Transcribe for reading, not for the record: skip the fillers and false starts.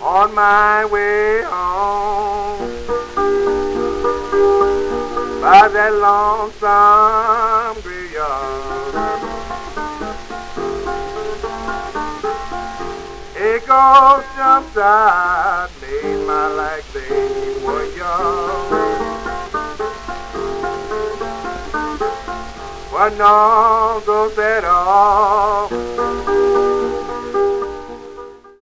on my way home by that lonesome graveyard. A ghost jumps out, made my like they were young. But no ghost at all